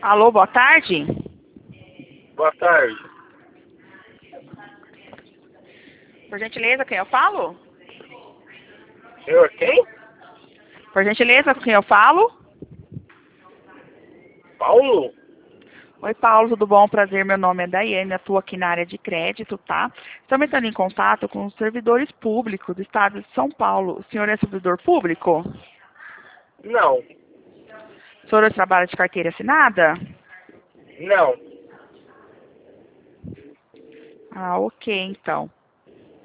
Alô, boa tarde. Boa tarde. Por gentileza, quem eu falo? Senhor quem? Por gentileza, com quem eu falo? Paulo? Oi, Paulo, tudo bom? Prazer, meu nome é Daiane, atuo aqui na área de crédito, tá? Estamos entrando em contato com os servidores públicos do estado de São Paulo. O senhor é servidor público? Não. O senhor trabalha de carteira assinada? Não. Ah, ok, então.